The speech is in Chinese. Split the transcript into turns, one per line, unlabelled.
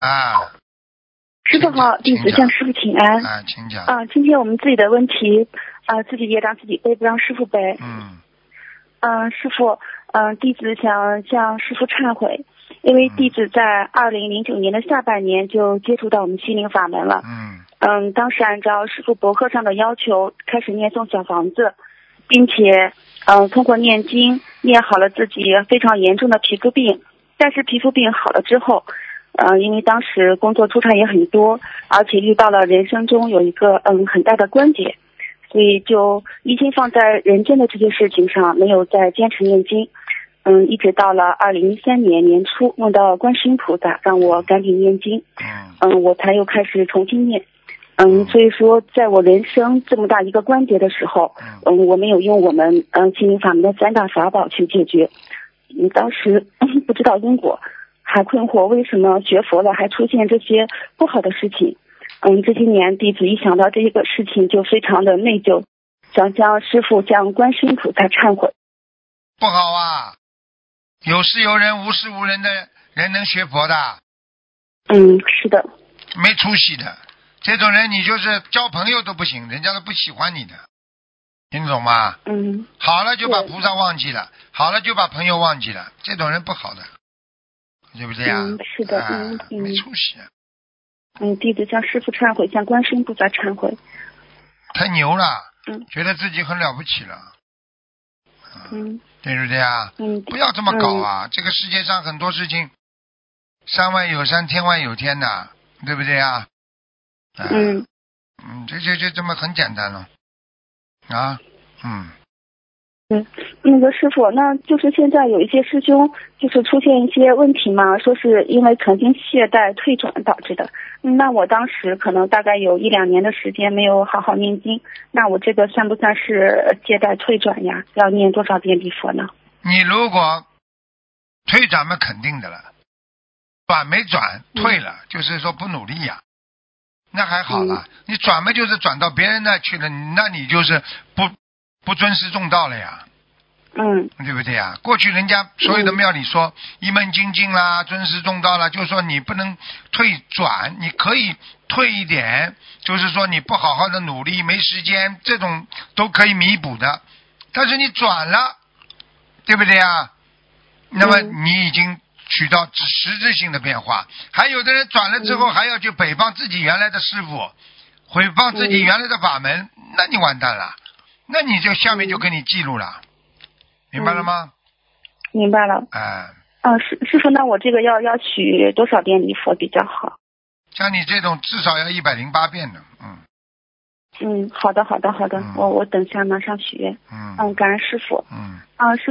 啊，
师傅好，弟子向师傅请安。
啊，请讲。
今天我们自己的问题，自己业障自己背，不让师傅背。师傅，弟子想向师傅忏悔，因为弟子在2009年的下半年就接触到我们心灵法门了。当时按照师傅博客上的要求，开始念诵小房子，并且通过念经念好了自己非常严重的皮肤病。但是皮肤病好了之后，因为当时工作出差也很多，而且遇到了人生中有一个很大的关节，所以就一心放在人间的这些事情上，没有再坚持念经。一直到了2013年年初，梦到观世音菩萨让我赶紧念经，我才又开始重新念。所以说在我人生这么大一个关节的时候，我没有用我们心灵法门的3大法宝去解决。当时不知道因果，还困惑为什么学佛了还出现这些不好的事情。这些年弟子一想到这个事情就非常的内疚，想向师父向观世音菩萨忏悔。
不好啊，有事有人无事无人的人能学佛的？
是的。
没出息的，这种人你就是交朋友都不行，人家都不喜欢你的，听懂吗？好了就把菩萨忘记了，好了就把朋友忘记了，这种人不好的，对不对呀？
是的。
没出息。
弟子向师父忏悔，向观世音菩萨忏悔。
太牛了，觉得自己很了不起了。对不对啊？不要这么搞啊！这个世界上很多事情，山外有山，天外有天的，对不对啊？这这么很简单了啊。
那个师傅，那就是现在有一些师兄就是出现一些问题嘛，说是因为曾经懈怠退转导致的。那我当时可能大概有1-2年的时间没有好好念经，那我这个算不算是懈怠退转呀？要念多少遍礼佛呢？
你如果退转嘛，肯定的了，转没转退了，就是说不努力呀，那还好了。你转嘛就是转到别人那去了，那你就是不尊师重道了呀。对不对呀？过去人家所有的庙里说一门精进啦，尊师重道啦，就是说你不能退转，你可以退一点，就是说你不好好的努力，没时间，这种都可以弥补的。但是你转了，对不对呀？那么你已经取到实质性的变化。还有的人转了之后还要去诽谤自己原来的师傅，诽谤自己原来的法门，那你完蛋了，那你就下面就给你记录了。明白了吗？
明白了。师傅，那我这个要许多少遍礼佛比较好？
像你这种至少要108遍的。
好的，我等下马上许愿。感恩师傅。师